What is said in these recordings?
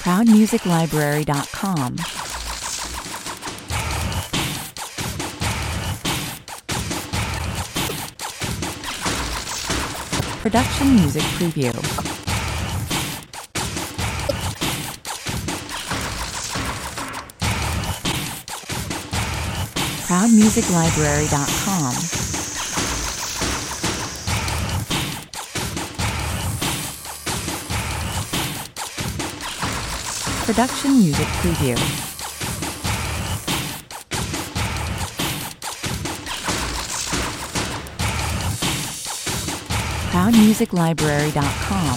ProudMusicLibrary.com. Production Music Preview. ProudMusicLibrary.com. Production Music Preview. ProudMusicLibrary.com.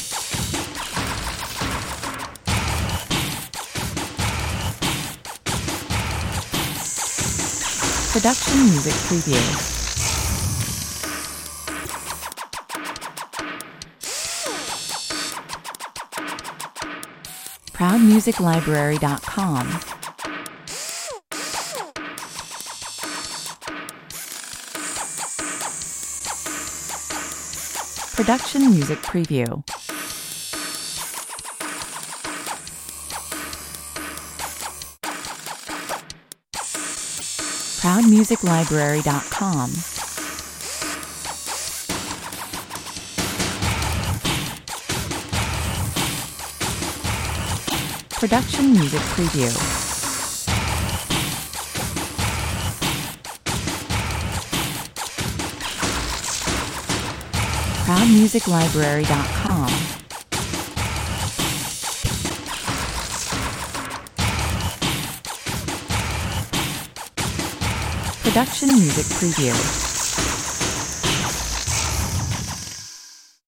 Production Music Preview. ProudMusicLibrary.com. Production Music Preview. ProudMusicLibrary.com. Production Music Preview. ProudMusicLibrary.com. Production Music Preview.